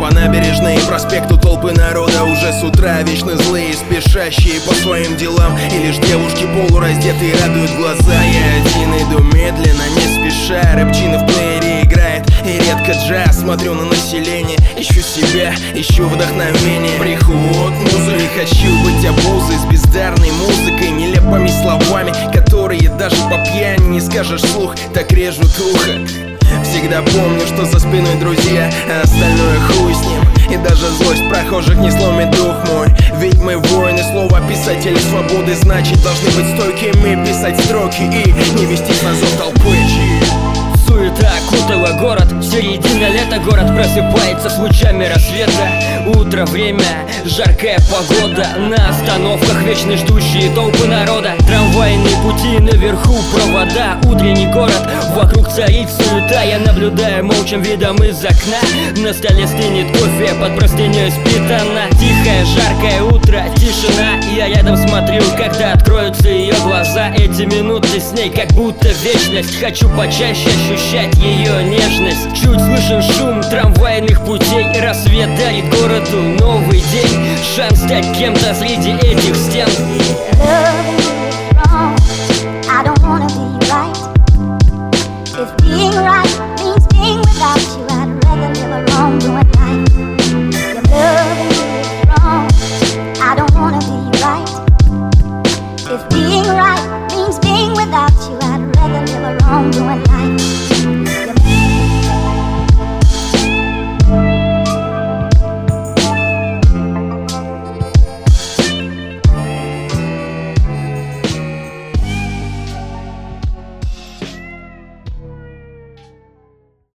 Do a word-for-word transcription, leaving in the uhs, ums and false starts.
по набережной и проспекту толпы народа. Уже с утра вечно злые, спешащие по своим делам, и лишь девушки полураздетые радуют глаза. Я один иду медленно, не спеша, рэпчина в плеере играет, и редко джаз. Смотрю на население, ищу себя, ищу вдохновение. Приход музыки, хочу быть обузой с бездарной музыкой, нелепыми словами, которые даже по пьяни не скажешь вслух, так режут ухо. Всегда помню, что за спиной друзья, а остальное хуй с ним. И даже злость прохожих не сломит дух мой. Ведь мы воины слова, писатели свободы, значит должны быть стойкими, писать строки и не вестись на зов толпы. Суета окутала город, середина лета, город просыпается с лучами рассвета. Утро, время, жаркая погода, на остановках вечно ждущие толпы народа. Трамвайные пути, наверху провода, утренний город, вокруг царит суета. Я наблюдаю молчим видом из окна, на столе стынет кофе, под простыней спит она. Тихое, жаркое утро, тишина, я рядом смотрю, когда откроются ее глаза. Эти минуты с ней как будто вечность, хочу почаще ощущать ее нежность. Чуть слышен шум трамвайных путей, рассвет дарит городу новый день, шанс стать кем-то среди этих стен.